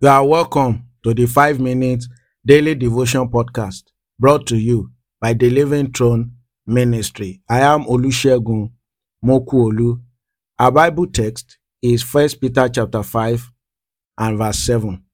You are welcome to the 5 minute daily devotion podcast brought to you by the Living Throne Ministry. I am Olusegun Mokuolu. Our Bible text is First Peter chapter 5 and verse 7.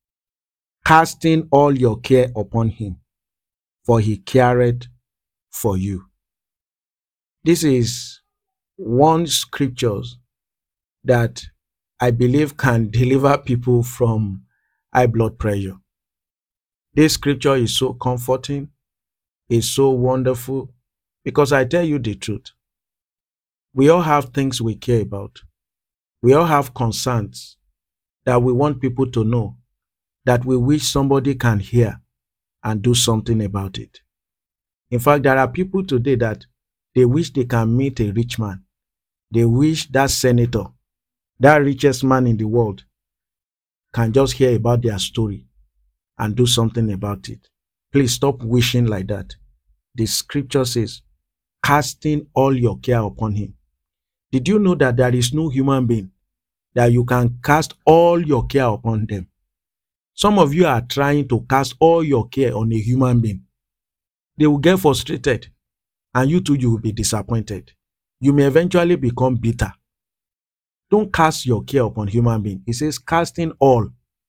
Casting all your care upon him, for he careth for you. This is one scripture that I believe can deliver people from high blood pressure. This scripture is so comforting, is so wonderful, because I tell you the truth. We all have things we care about. We all have concerns that we want people to know, that we wish somebody can hear and do something about it. In fact, there are people today that they wish they can meet a rich man. They wish that senator, that richest man in the world, can just hear about their story and do something about it. Please stop wishing like that. The scripture says, casting all your care upon him. Did you know that there is no human being that you can cast all your care upon them? Some of you are trying to cast all your care on a human being. They will get frustrated, and you too, you will be disappointed. You may eventually become bitter. Don't cast your care upon human being. It says casting all.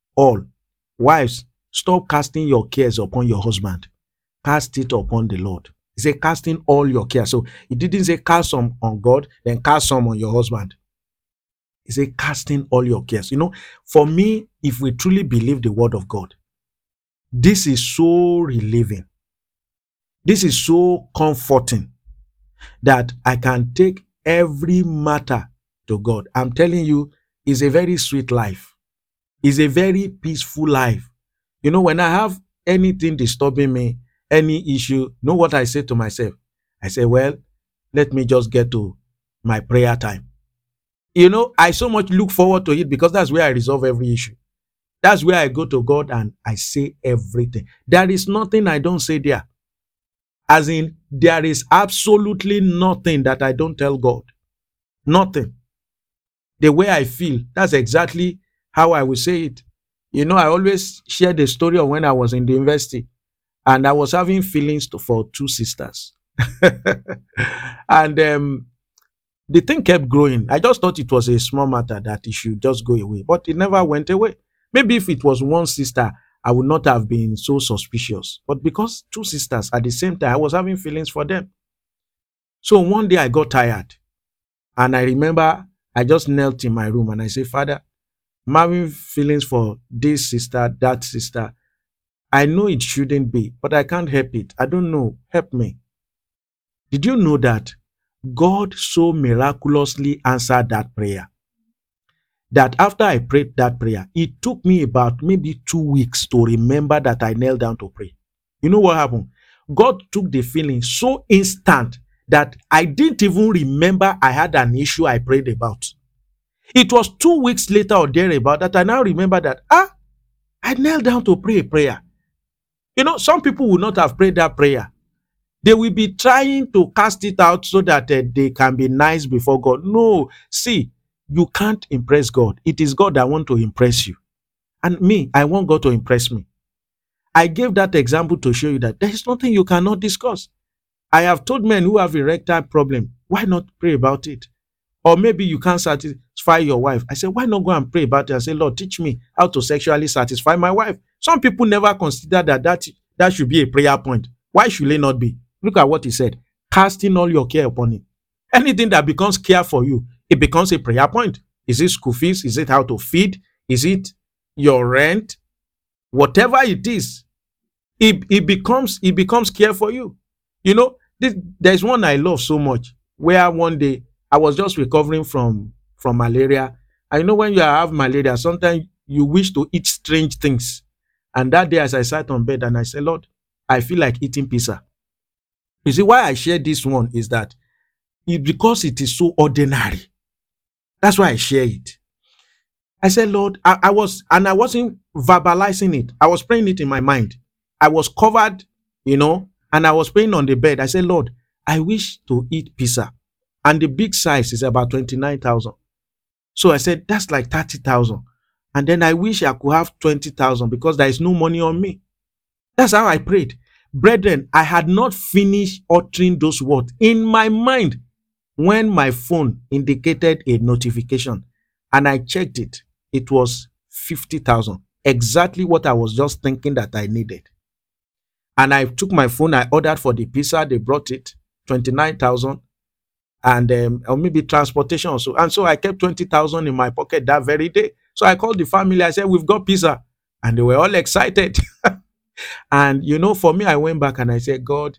Wives, stop casting your cares upon your husband. Cast it upon the Lord. It says casting all your care. So it didn't say cast some on God, then cast some on your husband. It says casting all your cares. For me, if we truly believe the word of God, this is so relieving. This is so comforting that I can take every matter to God. I'm telling you, it's a very sweet life. It's a very peaceful life. When I have anything disturbing me, any issue, know what I say to myself? I say, well, let me just get to my prayer time. I so much look forward to it because that's where I resolve every issue. That's where I go to God and I say everything. There is nothing I don't say there. As in, there is absolutely nothing that I don't tell God. Nothing. The way I feel, that's exactly how I will say it. I always share the story of when I was in the university and I was having feelings for two sisters. And the thing kept growing. I just thought it was a small matter that it should just go away, but it never went away. Maybe if it was one sister, I would not have been so suspicious. But because two sisters at the same time, I was having feelings for them. So one day I got tired. And I remember I just knelt in my room and I said, Father, I'm having feelings for this sister, that sister. I know it shouldn't be, but I can't help it. I don't know. Help me. Did you know that God so miraculously answered that prayer? That after I prayed that prayer, it took me about maybe 2 weeks to remember that I knelt down to pray. You know what happened? God took the feeling so instant that I didn't even remember I had an issue I prayed about. It was 2 weeks later or thereabout that I now remember that, I knelt down to pray a prayer. Some people will not have prayed that prayer. They will be trying to cast it out so that they can be nice before God. No, see, you can't impress God. It is God that wants to impress you. And me, I want God to impress me. I gave that example to show you that there is nothing you cannot discuss. I have told men who have erectile problem, why not pray about it? Or maybe you can't satisfy your wife. I say, why not go and pray about it? I say, Lord, teach me how to sexually satisfy my wife. Some people never consider that should be a prayer point. Why should it not be? Look at what he said. Casting all your care upon him. Anything that becomes care for you, it becomes a prayer point. Is it school fees? Is it how to feed? Is it your rent? Whatever it is, it becomes care for you. There's one I love so much, where one day I was just recovering from malaria. I know when you have malaria, sometimes you wish to eat strange things. And that day, as I sat on bed and I said, Lord, I feel like eating pizza. You see, why I share this one is that because it is so ordinary. That's why I share it. I said, Lord, I wasn't verbalizing it. I was praying it in my mind. I was covered, and I was praying on the bed. I said, Lord, I wish to eat pizza. And the big size is about 29,000. So I said, that's like 30,000. And then I wish I could have 20,000 because there is no money on me. That's how I prayed. Brethren, I had not finished uttering those words in my mind when my phone indicated a notification, and I checked it. It was 50,000, exactly what I was just thinking that I needed. And I took my phone, I ordered for the pizza, they brought it, 29,000, and or maybe transportation also. And so I kept 20,000 in my pocket that very day. So I called the family, I said, we've got pizza. And they were all excited. And for me, I went back and I said, God,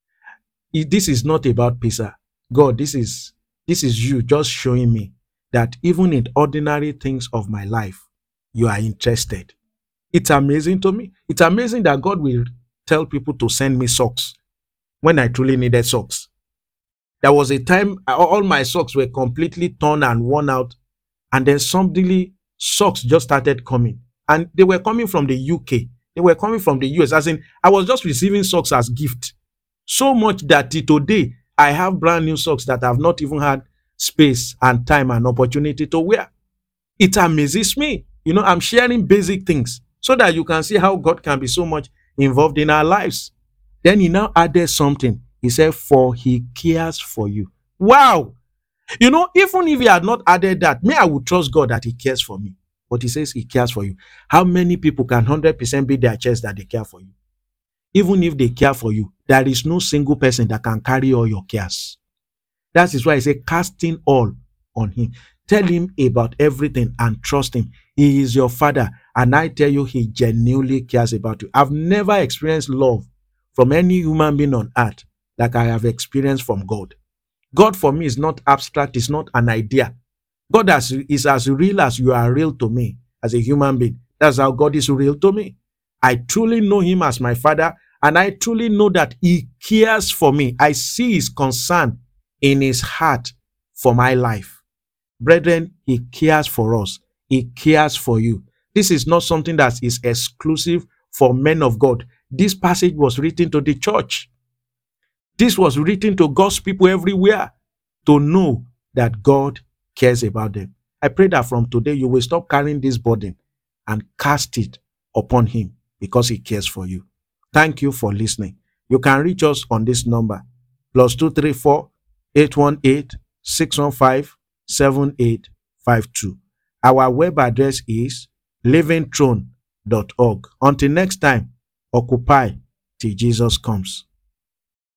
this is not about pizza. God, this is you just showing me that even in ordinary things of my life, you are interested. It's amazing to me. It's amazing that God will tell people to send me socks when I truly needed socks. There was a time all my socks were completely torn and worn out, and then suddenly socks just started coming, and they were coming from the UK. They were coming from the US. As in, I was just receiving socks as gift. So much that today I have brand new socks that I've not even had space and time and opportunity to wear. It amazes me. I'm sharing basic things so that you can see how God can be so much involved in our lives. Then he now added something. He said, for he cares for you. Wow. Even if he had not added that, I would trust God that he cares for me. But he says he cares for you. How many people can 100% beat their chest that they care for you? Even if they care for you, there is no single person that can carry all your cares. That is why I say casting all on him. Tell him about everything and trust him. He is your father, and I tell you, he genuinely cares about you. I've never experienced love from any human being on earth like I have experienced from God. God for me is not abstract, it's not an idea. God is as real as you are real to me as a human being. That's how God is real to me. I truly know him as my father, and I truly know that he cares for me. I see his concern in his heart for my life. Brethren, he cares for us. He cares for you. This is not something that is exclusive for men of God. This passage was written to the church. This was written to God's people everywhere to know that God cares about them. I pray that from today you will stop carrying this burden and cast it upon him because he cares for you. Thank you for listening. You can reach us on this number, +234 818 615 7852. Our web address is livingthrone.org. Until next time, occupy till Jesus comes.